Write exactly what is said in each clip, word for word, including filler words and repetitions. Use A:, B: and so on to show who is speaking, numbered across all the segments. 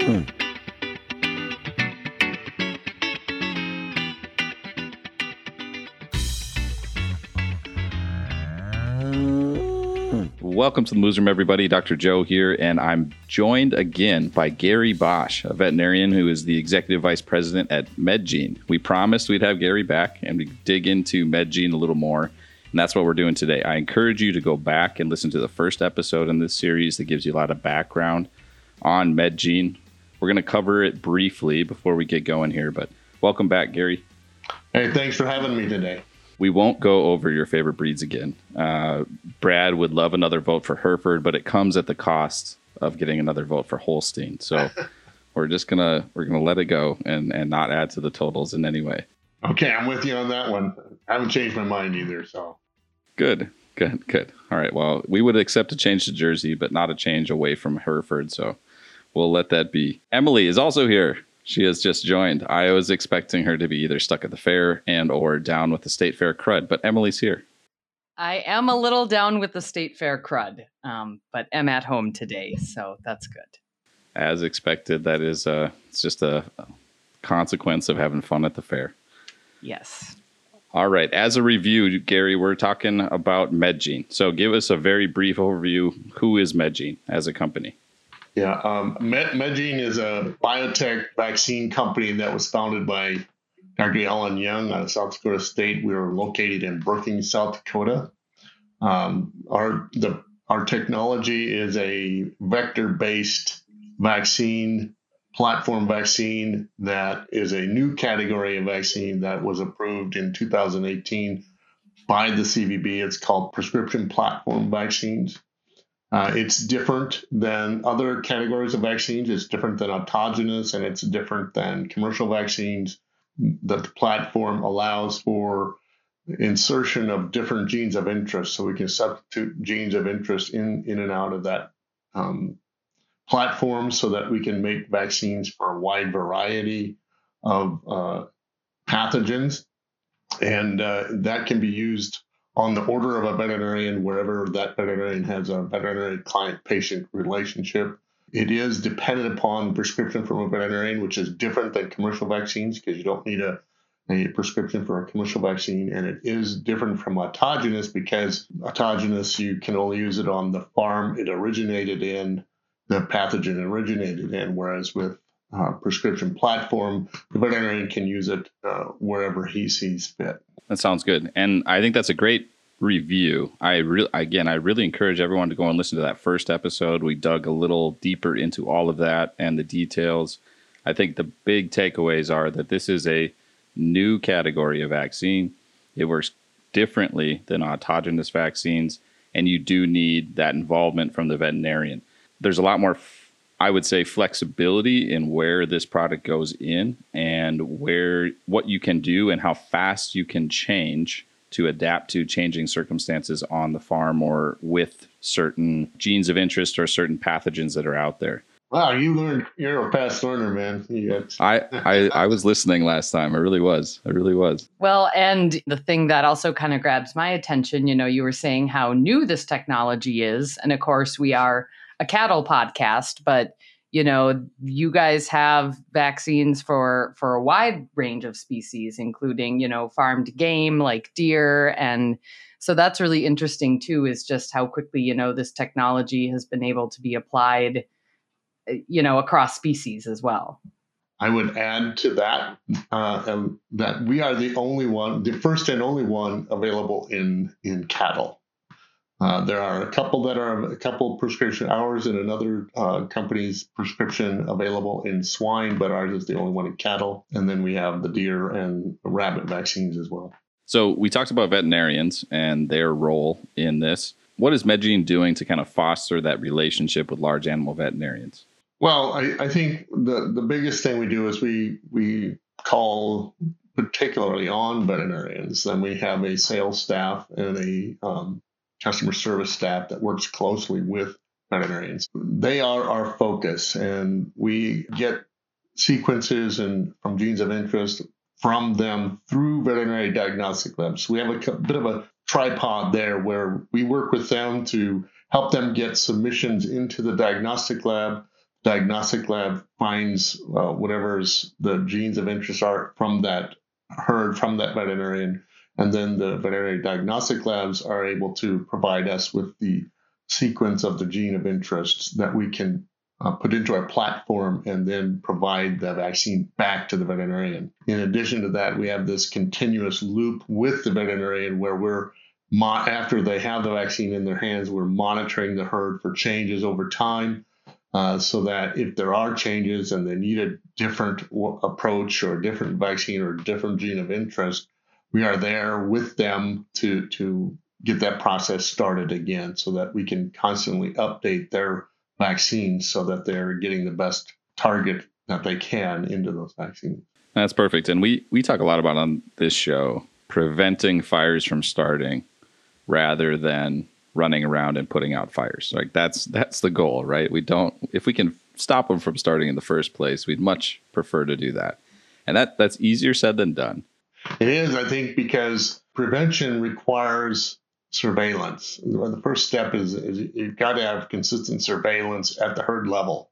A: Welcome to the Moose Room, everybody. Doctor Joe here, and I'm joined again by Gary Bosch, a veterinarian who is the Executive Vice President at MedGene. We promised we'd have Gary back and we dig into MedGene a little more, and that's what we're doing today. I encourage you to go back and listen to the first episode in this series that gives you a lot of background on MedGene. We're going to cover it briefly before we get going here, but welcome back, Gary.
B: Hey, thanks for having me today.
A: We won't go over your favorite breeds again. Uh, Brad would love another vote for Hereford, but it comes at the cost of getting another vote for Holstein. So we're just gonna we're gonna let it go and, and not add to the totals in any way.
B: Okay, I'm with you on that one. I haven't changed my mind either. So
A: good, good, good. All right. Well, we would accept a change to Jersey, but not a change away from Hereford. So we'll let that be. Emily is also here. She has just joined. I was expecting her to be either stuck at the fair and or down with the state fair crud, but Emily's here.
C: I am a little down with the state fair crud, um, but am at home today, so that's good.
A: As expected, that is uh, it's just a consequence of having fun at the fair.
C: Yes.
A: All right. As a review, Gary, we're talking about MedGene. So give us a very brief overview. Who is MedGene as a company?
B: Yeah, um, Med- MedGene is a biotech vaccine company that was founded by Doctor Alan Young out of South Dakota State. We are located in Brookings, South Dakota. Um, our the our technology is a vector-based vaccine, platform vaccine that is a new category of vaccine that was approved in two thousand eighteen by the C V B. It's called prescription platform vaccines. Uh, it's different than other categories of vaccines. It's different than autogenous, and it's different than commercial vaccines. That the platform allows for insertion of different genes of interest, so we can substitute genes of interest in, in and out of that um, platform so that we can make vaccines for a wide variety of uh, pathogens. And uh, that can be used on the order of a veterinarian, wherever that veterinarian has a veterinary client-patient relationship. It is dependent upon prescription from a veterinarian, which is different than commercial vaccines because you don't need a, a prescription for a commercial vaccine. And it is different from autogenous because autogenous, you can only use it on the farm it originated in, the pathogen originated in, whereas with uh, prescription platform, the veterinarian can use it uh, wherever he sees fit.
A: That sounds good. And I think that's a great review. I really, again, I really encourage everyone to go and listen to that first episode. We dug a little deeper into all of that and the details. I think the big takeaways are that this is a new category of vaccine. It works differently than autogenous vaccines, and you do need that involvement from the veterinarian. There's a lot more, I would say, flexibility in where this product goes in and where what you can do and how fast you can change to adapt to changing circumstances on the farm or with certain genes of interest or certain pathogens that are out there.
B: Wow, you learned. You're a fast learner, man. Got...
A: I, I I was listening last time. I really was. I really was.
C: Well, and the thing that also kind of grabs my attention, you know, you were saying how new this technology is. And of course, we are a cattle podcast, but you know, you guys have vaccines for for a wide range of species, including, you know, farmed game like deer. And so that's really interesting, too, is just how quickly, you know, this technology has been able to be applied, you know, across species as well.
B: I would add to that uh, um, that we are the only one, the first and only one available in in cattle. Uh, there are a couple that are a couple prescription hours and another uh, company's prescription available in swine, but ours is the only one in cattle. And then we have the deer and rabbit vaccines as well.
A: So we talked about veterinarians and their role in this. What is MedGene doing to kind of foster that relationship with large animal veterinarians?
B: Well, I, I think the, the biggest thing we do is we we call particularly on veterinarians. Then we have a sales staff and a um, customer service staff that works closely with veterinarians. They are our focus, and we get sequences and from genes of interest from them through veterinary diagnostic labs. We have a bit of a tripod there where we work with them to help them get submissions into the diagnostic lab. diagnostic lab finds uh, whatever's the genes of interest are from that herd, from that veterinarian. And then the veterinary diagnostic labs are able to provide us with the sequence of the gene of interest that we can uh, put into our platform and then provide the vaccine back to the veterinarian. In addition to that, we have this continuous loop with the veterinarian where we're, mo- after they have the vaccine in their hands, we're monitoring the herd for changes over time. Uh, so that if there are changes and they need a different w- approach or a different vaccine or a different gene of interest, we are there with them to to get that process started again so that we can constantly update their vaccines so that they're getting the best target that they can into those vaccines.
A: That's perfect. And we, we talk a lot about on this show, preventing fires from starting rather than running around and putting out fires. Like that's that's the goal, right? We don't, if we can stop them from starting in the first place, we'd much prefer to do that. And that that's easier said than done.
B: It is, I think, because prevention requires surveillance. The first step is, is you've got to have consistent surveillance at the herd level.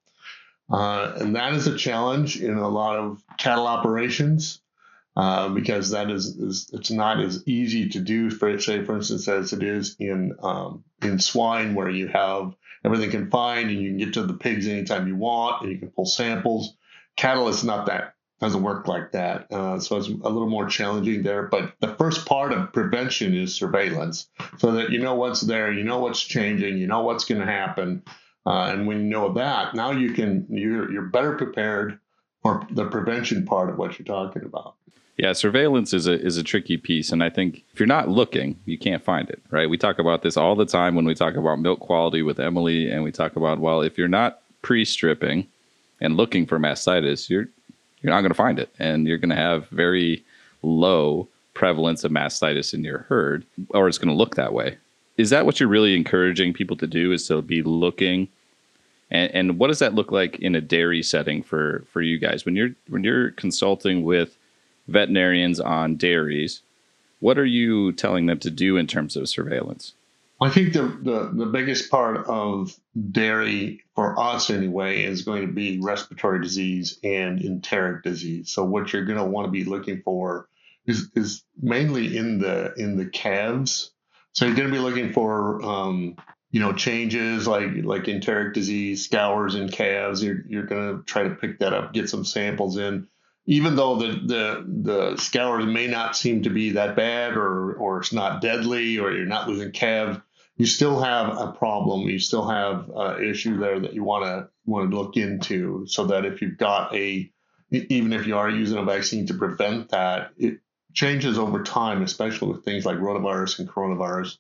B: Uh, and that is a challenge in a lot of cattle operations uh, because that is, is it's not as easy to do, for say, for instance, as it is in um, in swine, where you have everything confined and you can get to the pigs anytime you want and you can pull samples. Cattle is not that. Doesn't work like that. Uh, so it's a little more challenging there. But the first part of prevention is surveillance so that you know what's there, you know what's changing, you know what's going to happen. Uh, and when you know that, now you can, you're, you're better prepared for the prevention part of what you're talking about.
A: Yeah, surveillance is a is a tricky piece. And I think if you're not looking, you can't find it, right? We talk about this all the time when we talk about milk quality with Emily. And we talk about, well, if you're not pre-stripping and looking for mastitis, you're you're not going to find it. And you're going to have very low prevalence of mastitis in your herd, or it's going to look that way. Is that what you're really encouraging people to do, is to be looking? And, and what does that look like in a dairy setting for, for you guys? When you're when you're consulting with veterinarians on dairies, what are you telling them to do in terms of surveillance?
B: I think the, the, the biggest part of dairy, for us anyway, is going to be respiratory disease and enteric disease. So what you're going to want to be looking for is, is mainly in the in the calves. So you're going to be looking for um, you know changes like like enteric disease, scours in calves. You're you're going to try to pick that up, get some samples in. Even though the, the the scours may not seem to be that bad, or or it's not deadly, or you're not losing calves, you still have a problem. You still have an issue there that you want to want to look into, so that if you've got a, even if you are using a vaccine to prevent that, it changes over time, especially with things like rotavirus and coronavirus,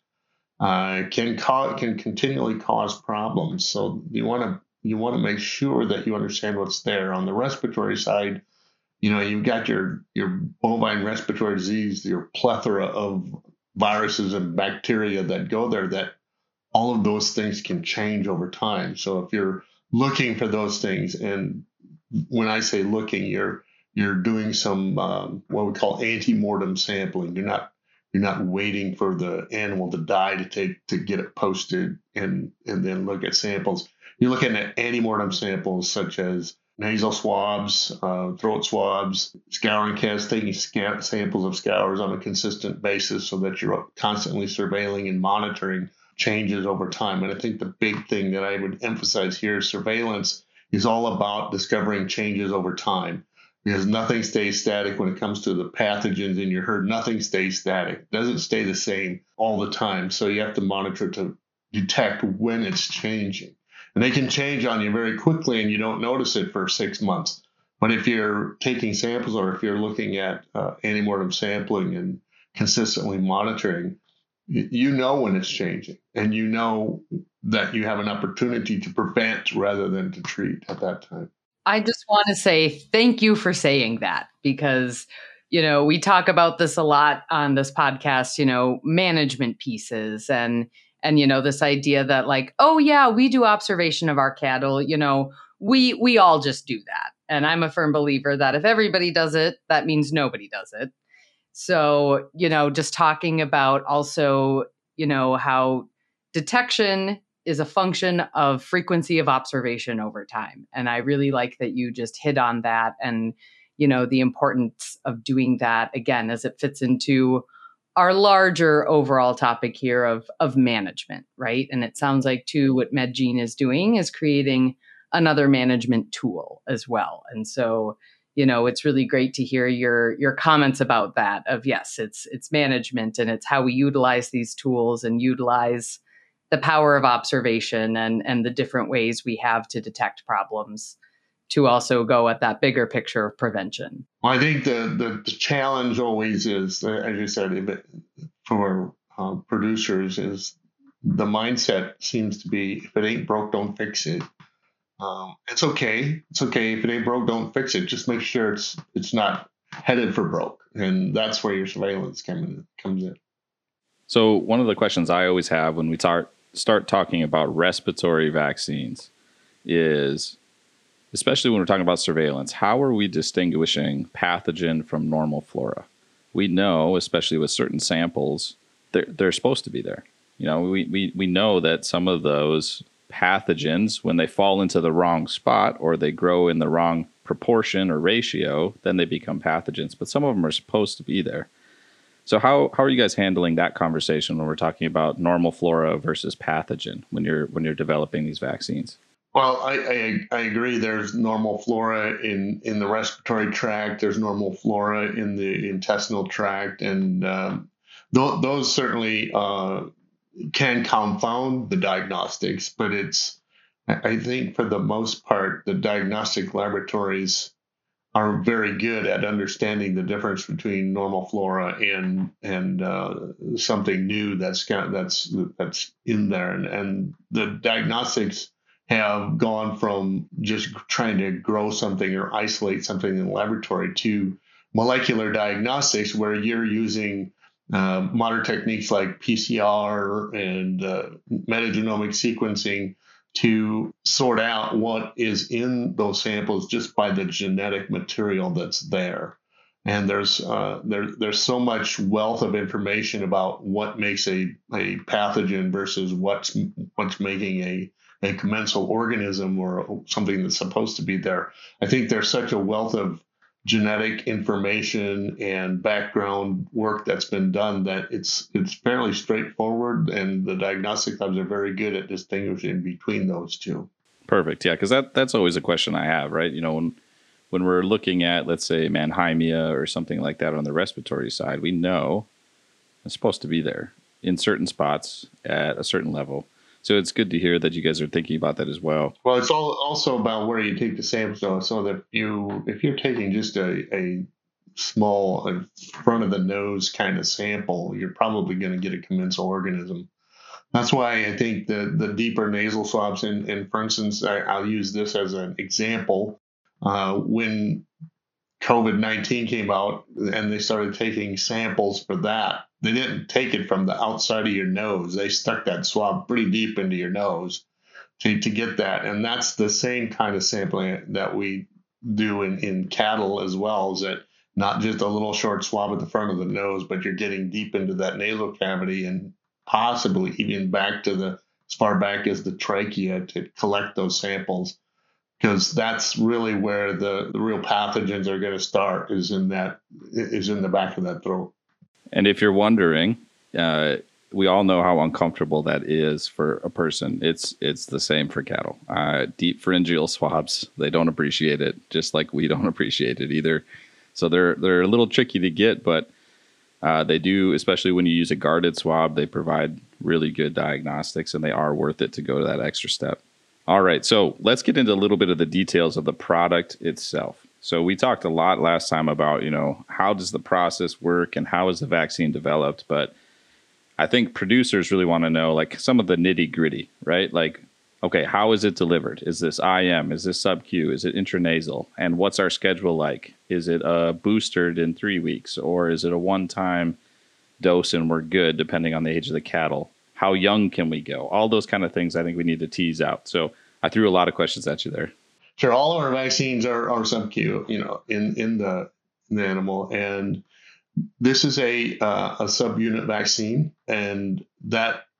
B: uh, can cause, can continually cause problems. So you want to you want to make sure that you understand what's there. On the respiratory side, you know, you've got your your bovine respiratory disease, your plethora of viruses and bacteria that go there, that all of those things can change over time. So if you're looking for those things, and when I say looking, you're you're doing some um, what we call ante-mortem sampling. You're not you're not waiting for the animal to die to take to get it posted and and then look at samples. You're looking at ante-mortem samples such as nasal swabs, uh, throat swabs, scouring tests, taking sca- samples of scours on a consistent basis so that you're constantly surveilling and monitoring changes over time. And I think the big thing that I would emphasize here is surveillance is all about discovering changes over time, because nothing stays static when it comes to the pathogens in your herd. Nothing stays static. It doesn't stay the same all the time. So you have to monitor to detect when it's changing. And they can change on you very quickly and you don't notice it for six months. But if you're taking samples, or if you're looking at uh, ante-mortem sampling and consistently monitoring, you know when it's changing, and you know that you have an opportunity to prevent rather than to treat at that time.
C: I just want to say thank you for saying that, because, you know, we talk about this a lot on this podcast, you know, management pieces and And, you know, this idea that like, oh, yeah, we do observation of our cattle, you know, we we all just do that. And I'm a firm believer that if everybody does it, that means nobody does it. So, you know, just talking about also, you know, how detection is a function of frequency of observation over time. And I really like that you just hit on that and, you know, the importance of doing that again, as it fits into our larger overall topic here of, of management, right? And it sounds like too, what MedGene is doing is creating another management tool as well. And so, you know, it's really great to hear your your comments about that of yes, it's it's management and it's how we utilize these tools and utilize the power of observation and and the different ways we have to detect problems to also go at that bigger picture of prevention.
B: Well, I think the, the, the challenge always is, as you said, for uh, producers, is the mindset seems to be, if it ain't broke, don't fix it. Um, it's okay. It's okay. If it ain't broke, don't fix it. Just make sure it's it's not headed for broke. And that's where your surveillance come in, comes in.
A: So one of the questions I always have when we start, start talking about respiratory vaccines is, especially when we're talking about surveillance, how are we distinguishing pathogen from normal flora? We know, especially with certain samples, they're, they're supposed to be there. You know, we, we, we know that some of those pathogens, when they fall into the wrong spot or they grow in the wrong proportion or ratio, then they become pathogens. But some of them are supposed to be there. So how, how are you guys handling that conversation when we're talking about normal flora versus pathogen when you're when you're developing these vaccines?
B: Well, I, I, I agree. There's normal flora in, in the respiratory tract. There's normal flora in the intestinal tract, and um, th- those certainly uh, can confound the diagnostics. But it's, I think, for the most part, the diagnostic laboratories are very good at understanding the difference between normal flora and and uh, something new that's that's that's in there, and, and the diagnostics have gone from just trying to grow something or isolate something in the laboratory to molecular diagnostics, where you're using uh, modern techniques like P C R and uh, metagenomic sequencing to sort out what is in those samples just by the genetic material that's there. And there's uh, there, there's so much wealth of information about what makes a, a pathogen versus what's what's making a a commensal organism or something that's supposed to be there. I think there's such a wealth of genetic information and background work that's been done that it's it's fairly straightforward, and the diagnostic labs are very good at distinguishing between those two.
A: Perfect. Yeah, because that, that's always a question I have, right? You know, when when we're looking at, let's say, Mannheimia or something like that on the respiratory side, we know it's supposed to be there in certain spots at a certain level. So it's good to hear that you guys are thinking about that as well.
B: Well, it's all also about where you take the sample, so, so that you, if you're taking just a, a small a front of the nose kind of sample, you're probably going to get a commensal organism. That's why I think the, the deeper nasal swabs, and, and for instance, I, I'll use this as an example. Uh, when COVID nineteen came out and they started taking samples for that, they didn't take it from the outside of your nose. They stuck that swab pretty deep into your nose to, to get that. And that's the same kind of sampling that we do in, in cattle as well, is that not just a little short swab at the front of the nose, but you're getting deep into that nasal cavity and possibly even back to the, as far back as the trachea to collect those samples. Because that's really where the, the real pathogens are going to start, is in that is in the back of that throat.
A: And if you're wondering, uh, we all know how uncomfortable that is for a person. It's it's the same for cattle. Uh, deep pharyngeal swabs, they don't appreciate it, just like we don't appreciate it either. So they're they're a little tricky to get, but uh, they do, especially when you use a guarded swab, they provide really good diagnostics, and they are worth it to go to that extra step. All right, so let's get into a little bit of the details of the product itself. So we talked a lot last time about, you know, how does the process work and how is the vaccine developed? But I think producers really want to know, like, some of the nitty gritty, right? Like, okay, how is it delivered? Is this I M? Is this sub-Q? Is it intranasal? And what's our schedule like? Is it uh, boosted in three weeks? Or is it a one-time dose and we're good, depending on the age of the cattle? How young can we go? All those kind of things I think we need to tease out. So I threw a lot of questions at you there.
B: Sure. All of our vaccines are, are sub-Q, you know, in, in the in the animal. And this is a uh, a subunit vaccine, and that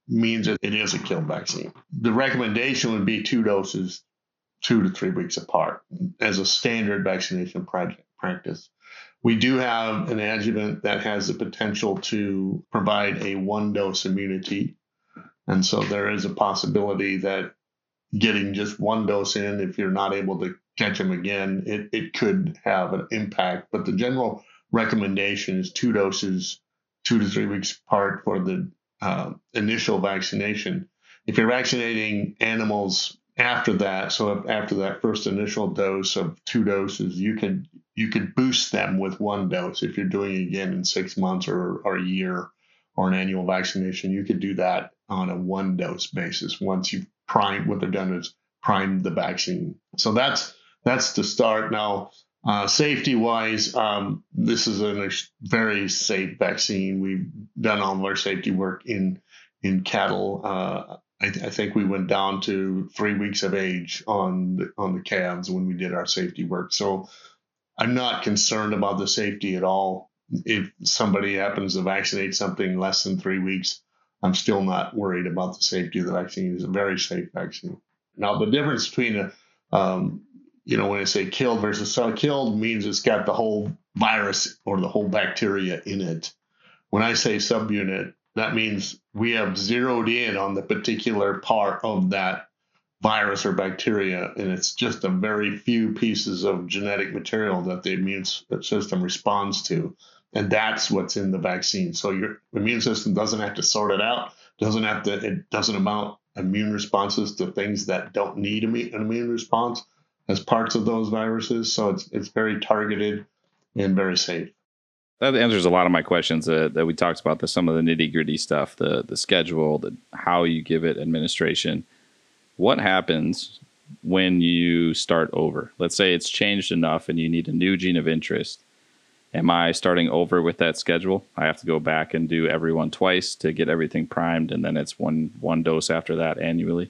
B: means that it is a kill vaccine. The recommendation would be two doses, two to three weeks apart, as a standard vaccination project practice. We do have an adjuvant that has the potential to provide a one-dose immunity. And so there is a possibility that getting just one dose in, if you're not able to catch them again, it, it could have an impact. But the general recommendation is two doses, two to three weeks apart for the uh, initial vaccination. If you're vaccinating animals after that, so after that first initial dose of two doses, you can you could boost them with one dose. If you're doing it again in six months or, or a year or an annual vaccination, you could do that on a one dose basis. Once you've primed, what they've done is primed the vaccine. So that's that's the start. Now, uh, safety wise, um, this is a very safe vaccine. We've done all of our safety work in in cattle. Uh, I, th- I think we went down to three weeks of age on the, on the calves when we did our safety work. So I'm not concerned about the safety at all. If somebody happens to vaccinate something less than three weeks, I'm still not worried about the safety of the vaccine. It's a very safe vaccine. Now, the difference between a, um, you know, when I say killed versus sub-killed means it's got the whole virus or the whole bacteria in it. When I say subunit, that means we have zeroed in on the particular part of that virus or bacteria, and it's just a very few pieces of genetic material that the immune system responds to. And that's what's in the vaccine. So your immune system doesn't have to sort it out, doesn't have to, it doesn't amount immune responses to things that don't need an immune response as parts of those viruses. So it's it's very targeted and very safe.
A: That answers a lot of my questions uh, that we talked about, the some of the nitty gritty stuff, the the schedule, the how you give it administration. What happens when you start over? Let's say it's changed enough and you need a new gene of interest. Am I starting over with that schedule? I have to go back and do everyone twice to get everything primed, and then it's one one dose after that annually?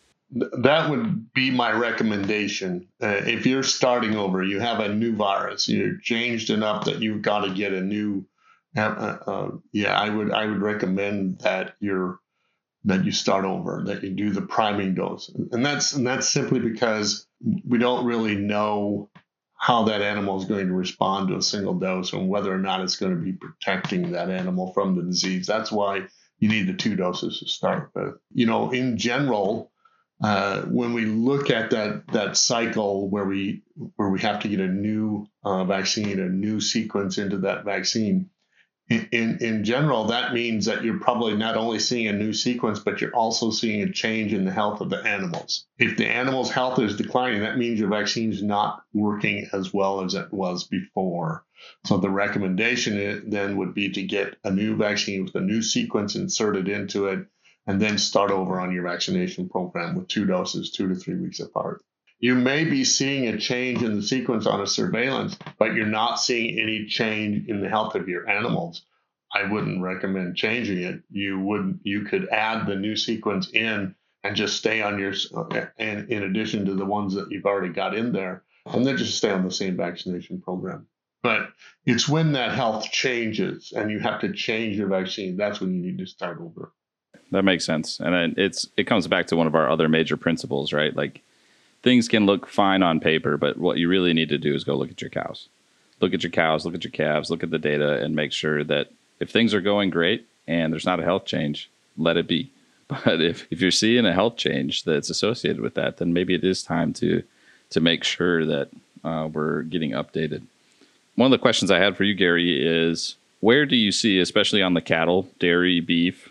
B: That would be my recommendation. Uh, if you're starting over, you have a new virus, you're changed enough that you've got to get a new. Uh, uh, yeah, I would I would recommend that you're that you start over, that you do the priming dose, and that's and that's simply because we don't really know how that animal is going to respond to a single dose and whether or not it's going to be protecting that animal from the disease. That's why you need the two doses to start with. You know, in general, uh, when we look at that that cycle where we where we have to get a new uh, vaccine, a new sequence into that vaccine, in, in in general, that means that you're probably not only seeing a new sequence, but you're also seeing a change in the health of the animals. If the animal's health is declining, that means your vaccine's not working as well as it was before. So the recommendation then would be to get a new vaccine with a new sequence inserted into it, and then start over on your vaccination program with two doses, two to three weeks apart. You may be seeing a change in the sequence on a surveillance, but you're not seeing any change in the health of your animals. I wouldn't recommend changing it. You would, you could add the new sequence in and just stay on your, and in addition to the ones that you've already got in there, and then just stay on the same vaccination program. But it's when that health changes and you have to change your vaccine, that's when you need to start over.
A: That makes sense. And it's it comes back to one of our other major principles, right? Like, things can look fine on paper, but what you really need to do is go look at your cows. Look at your cows, look at your calves, look at the data, and make sure that if things are going great and there's not a health change, let it be. But if, if you're seeing a health change that's associated with that, then maybe it is time to to make sure that uh, we're getting updated. One of the questions I had for you, Gary, is where do you see, especially on the cattle, dairy, beef,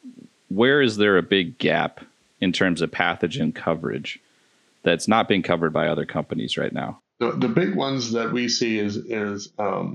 A: where is there a big gap in terms of pathogen coverage that's not being covered by other companies right now?
B: The, the big ones that we see is is um,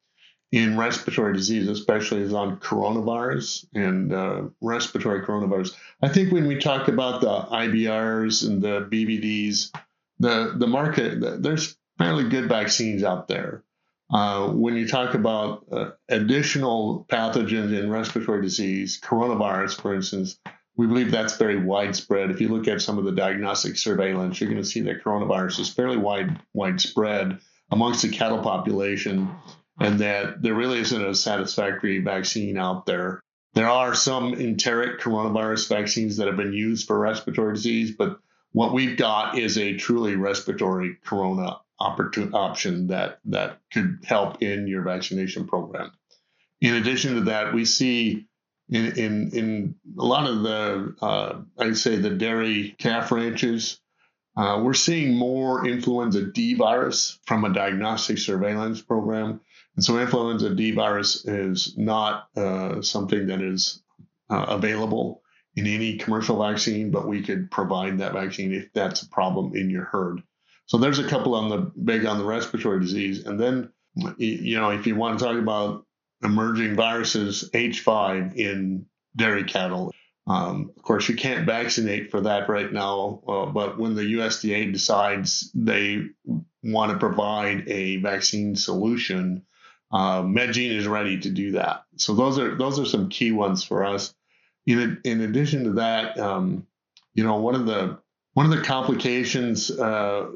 B: in respiratory disease, especially is on coronavirus and uh, respiratory coronavirus. I think when we talk about the I B Rs and the B V Ds, the the market, there's fairly good vaccines out there. Uh, when you talk about uh, additional pathogens in respiratory disease, coronavirus, for instance, we believe that's very widespread. If you look at some of the diagnostic surveillance, you're going to see that coronavirus is fairly wide widespread amongst the cattle population, and that there really isn't a satisfactory vaccine out there. There are some enteric coronavirus vaccines that have been used for respiratory disease, but what we've got is a truly respiratory corona opportun- option that, that could help in your vaccination program. In addition to that, we see in in, in a lot of the, uh, I'd say the dairy calf ranches, uh, we're seeing more influenza D virus from a diagnostic surveillance program. And so influenza D virus is not uh, something that is uh, available in any commercial vaccine, but we could provide that vaccine if that's a problem in your herd. So there's a couple on the big on the respiratory disease. And then, you know, if you want to talk about emerging viruses, H five in dairy cattle. Um, of course, you can't vaccinate for that right now, uh, but when the U S D A decides they want to provide a vaccine solution, uh, Medgene is ready to do that. So those are those are some key ones for us. In in addition to that, um, you know, one of the one of the complications uh,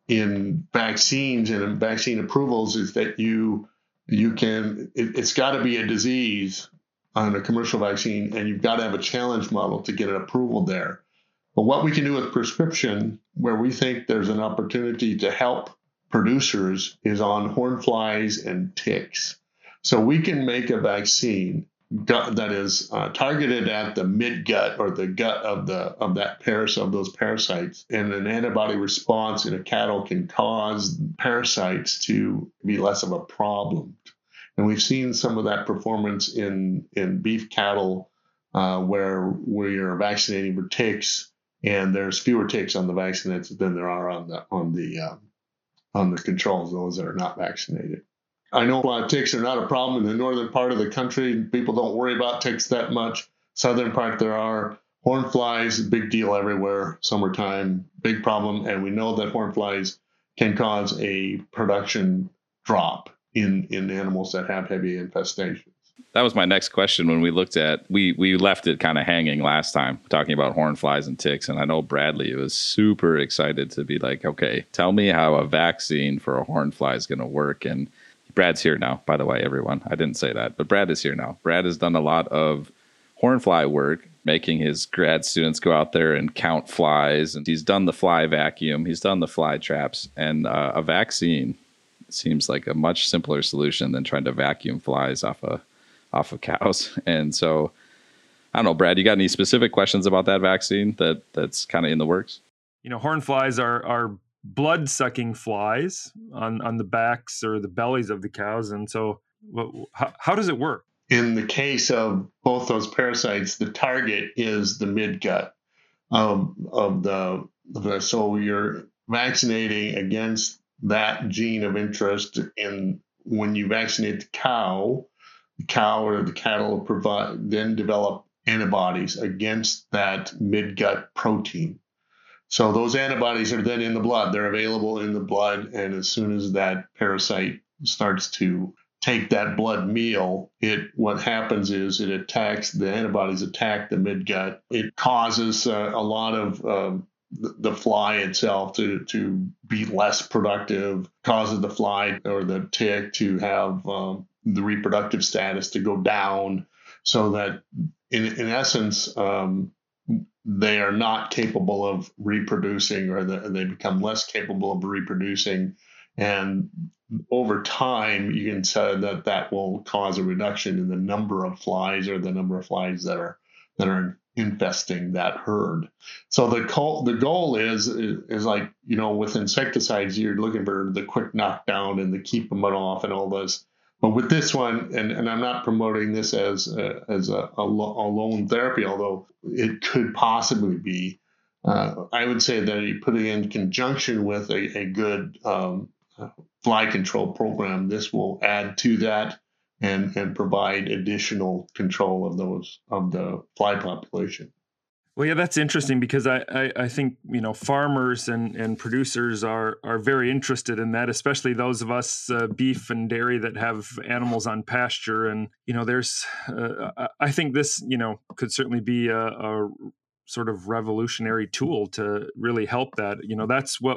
B: in vaccines and in vaccine approvals is that you you can it, it's got to be a disease on a commercial vaccine, and you've got to have a challenge model to get an approval there. But what we can do with prescription, where we think there's an opportunity to help producers, is on horn flies and ticks. So we can make a vaccine that is uh, targeted at the midgut or the gut of the of that parasite of those parasites, and an antibody response in a cattle can cause parasites to be less of a problem. And we've seen some of that performance in, in beef cattle uh, where we are vaccinating for ticks, and there's fewer ticks on the vaccinated than there are on the on the uh, on the controls, those that are not vaccinated. I know a lot of ticks are not a problem in the northern part of the country. People don't worry about ticks that much. Southern part there are. Horn flies, big deal everywhere. Summertime, big problem, and we know that horn flies can cause a production drop in in animals that have heavy infestations.
A: That was my next question when we looked at, we we left it kind of hanging last time, talking about horn flies and ticks. And I know Bradley was super excited to be like, okay, tell me how a vaccine for a horn fly is going to work. And Brad's here now, by the way, everyone. I didn't say that, but Brad is here now. Brad has done a lot of horn fly work, making his grad students go out there and count flies. And he's done the fly vacuum. He's done the fly traps. And uh, a vaccine seems like a much simpler solution than trying to vacuum flies off of off of cows. And so I don't know, Brad, you got any specific questions about that vaccine that that's kind of in the works?
D: You know, horn flies are are blood sucking flies on on the backs or the bellies of the cows. And so what, how, how does it work?
B: In the case of both those parasites, the target is the midgut of, of the, the so you're vaccinating against that gene of interest. And when you vaccinate the cow, the cow or the cattle provide then develop antibodies against that midgut protein. So those antibodies are then in the blood. They're available in the blood, and as soon as that parasite starts to take that blood meal, it what happens is it attacks the antibodies attack the midgut. It causes uh, a lot of um, the fly itself to, to be less productive, causes the fly or the tick to have um, the reproductive status to go down, so that in, in essence, um, they are not capable of reproducing, or the, they become less capable of reproducing. And over time, you can say that that will cause a reduction in the number of flies or the number of flies that are that are infesting that herd. So the goal, the goal is, is is like, you know, with insecticides, you're looking for the quick knockdown and the keep them off and all this. But with this one, and, and I'm not promoting this as a, as a, a, lo- a lone therapy, although it could possibly be, uh, I would say that you put it in conjunction with a, a good um, fly control program. This will add to that and and provide additional control of those of the fly population.
D: Well, yeah, that's interesting because I, I, I think, you know, farmers and, and producers are are very interested in that, especially those of us uh, beef and dairy that have animals on pasture. And, you know, there's uh, I think this, you know, could certainly be a, a sort of revolutionary tool to really help that. You know, that's what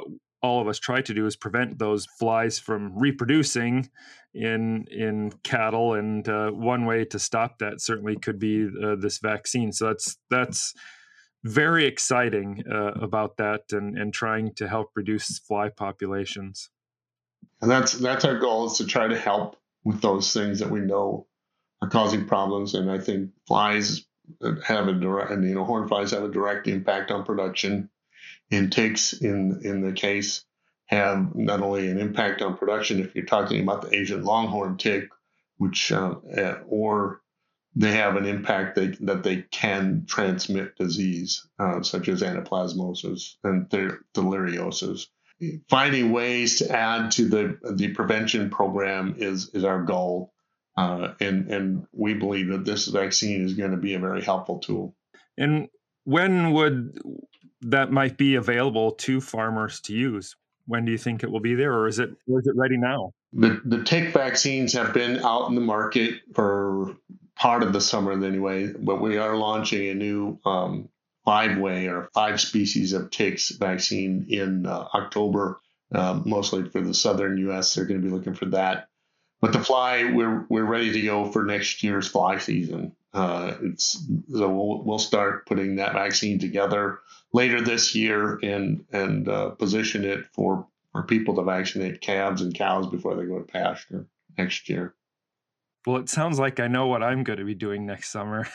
D: all of us try to do is prevent those flies from reproducing in in cattle, and uh, one way to stop that certainly could be uh, this vaccine. So that's that's very exciting uh, about that, and and trying to help reduce fly populations.
B: And that's that's our goal, is to try to help with those things that we know are causing problems. And I think flies have a direct, and you know, horn flies have a direct impact on production. And ticks, in in the case, have not only an impact on production, if you're talking about the Asian longhorn tick, which uh, or they have an impact that, that they can transmit disease, uh, such as anaplasmosis and theileriosis. Finding ways to add to the the prevention program is is our goal, uh, and and we believe that this vaccine is going to be a very helpful tool.
D: And when would that might be available to farmers to use? When do you think it will be there, or is it or is it ready now?
B: The the tick vaccines have been out in the market for part of the summer anyway, but we are launching a new um, five-way or five species of ticks vaccine in uh, October, uh, mostly for the southern U S. They're going to be looking for that. But the fly, we're we're ready to go for next year's fly season. Uh, it's so we'll we'll start putting that vaccine together later this year, and and uh, position it for for people to vaccinate calves and cows before they go to pasture next year.
D: Well, it sounds like I know what I'm going to be doing next summer.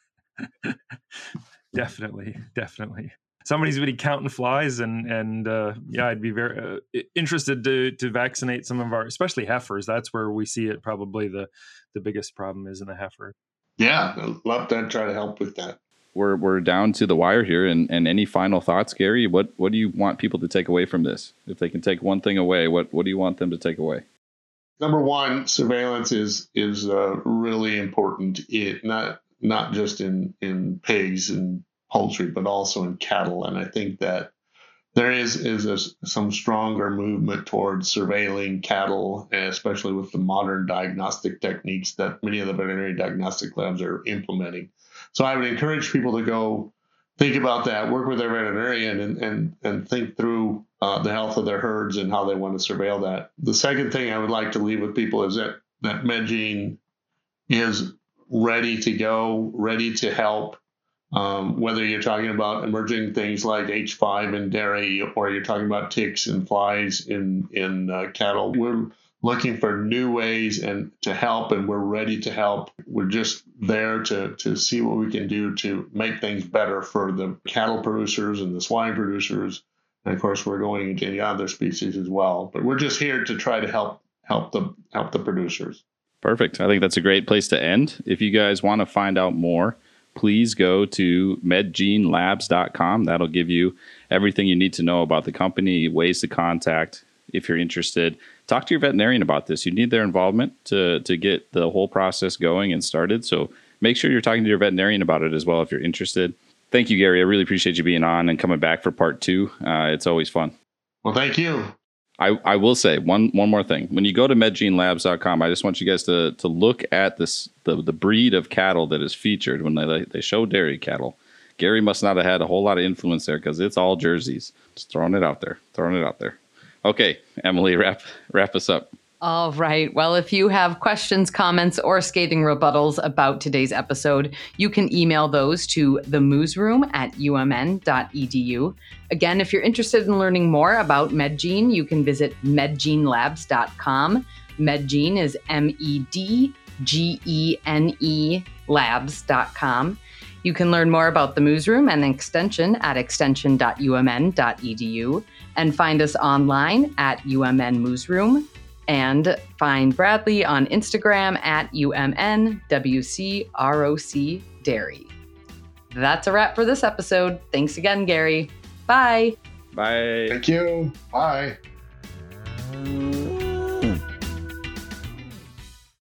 D: Definitely, definitely. Somebody's going to be counting flies, and and uh, yeah, I'd be very uh, interested to to vaccinate some of our, especially heifers. That's where we see it. Probably the the biggest problem is in the heifer.
B: Yeah, I'd love to try to help with that.
A: We're we're down to the wire here, and, and any final thoughts, Gary? What what do you want people to take away from this? If they can take one thing away, what what do you want them to take away?
B: Number one, surveillance is is uh, really important. It not not just in in pigs and poultry, but also in cattle. And I think that there is is a, some stronger movement towards surveilling cattle, especially with the modern diagnostic techniques that many of the veterinary diagnostic labs are implementing. So I would encourage people to go think about that, work with their veterinarian, and and, and think through uh, the health of their herds and how they want to surveil that. The second thing I would like to leave with people is that, that MedGene is ready to go, ready to help. Um, whether you're talking about emerging things like H five in dairy, or you're talking about ticks and flies in in uh, cattle, we're looking for new ways and to help, and we're ready to help. We're just there to to see what we can do to make things better for the cattle producers and the swine producers, and of course we're going into any other species as well. But we're just here to try to help help the help the producers.
A: Perfect. I think that's a great place to end. If you guys want to find out more, please go to med gene labs dot com. That'll give you everything you need to know about the company, ways to contact if you're interested. Talk to your veterinarian about this. You need their involvement to, to get the whole process going and started. So make sure you're talking to your veterinarian about it as well if you're interested. Thank you, Gary. I really appreciate you being on and coming back for part two. Uh, it's always fun.
B: Well, thank you.
A: I, I will say one one more thing. When you go to med gene labs dot com, I just want you guys to to look at this the, the breed of cattle that is featured when they they show dairy cattle. Gary must not have had a whole lot of influence there, because it's all jerseys. Just throwing it out there, throwing it out there. Okay, Emily, wrap wrap us up.
C: All right. Well, if you have questions, comments, or scathing rebuttals about today's episode, you can email those to the moosroom at u m n dot e d u. Again, if you're interested in learning more about MedGene, you can visit med gene labs dot com. MedGene is M E D G E N E labs dot com. You can learn more about the Moosroom and Extension at extension dot u m n dot e d u, and find us online at U M N Moosroom. And find Bradley on Instagram at U M N W C R O C Dairy. That's a wrap for this episode. Thanks again, Gary. Bye.
A: Bye.
B: Thank you. Bye.